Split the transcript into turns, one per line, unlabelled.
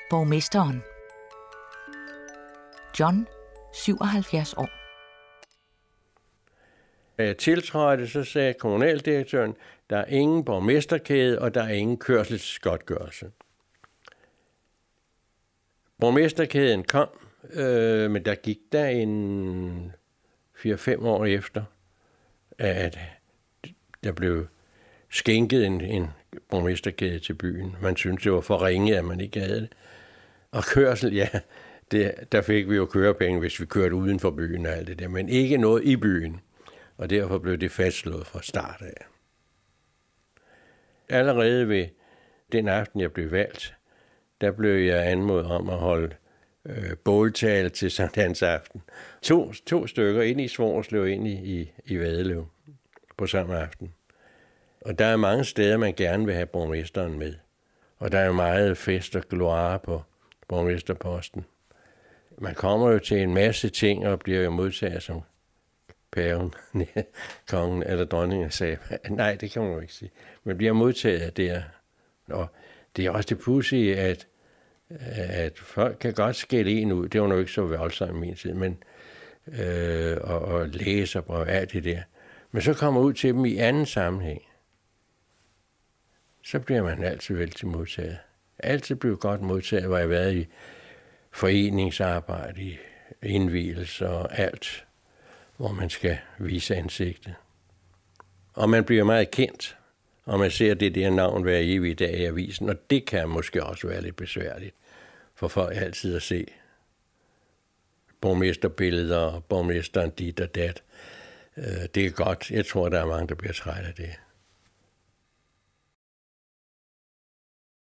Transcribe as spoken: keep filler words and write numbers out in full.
Borgmesteren. John, syvoghalvfjerds år.
Da jeg tiltrådte, så sagde kommunaldirektøren, der er ingen borgmesterkæde, og der er ingen kørselsgodtgørelse. Borgmesterkæden kom, øh, men der gik der en fire fem år efter, at der blev skænket en, en borgmesterkæde til byen. Man syntes, det var for ringe, at man ikke havde det. Og kørsel, ja, det, der fik vi jo kørepenge, hvis vi kørte uden for byen og alt det der, men ikke noget i byen. Og derfor blev det fastslået fra start af. Allerede ved den aften, jeg blev valgt, der blev jeg anmodet om at holde øh, båltale til Sankt Hans aften. To, to stykker ind i Svorslev og ind i, i, i Vadelev på samme aften. Og der er mange steder, man gerne vil have borgmesteren med. Og der er jo meget fest og gloire på borgmesterposten. Man kommer jo til en masse ting og bliver jo modtaget som paven, kongen eller dronningen sagde. Nej, det kan man jo ikke sige. Man bliver modtaget der. Og det er også det pudsige, at, at folk kan godt skælde en ud. Det var nok ikke så voldsomt i min tid, men øh, og, og læse og alt det der. Men så kommer ud til dem i anden sammenhæng. Så bliver man altid vel til modtaget. Altid bliver godt modtaget, hvor jeg har været i foreningsarbejde, i indvielse og alt, hvor man skal vise ansigtet. Og man bliver meget kendt, og man ser det der navn hver evig dag i avisen, og det kan måske også være lidt besværligt for folk altid at se borgmesterbilleder og borgmesteren dit og dat. Det er godt. Jeg tror, der er mange, der bliver træt af det.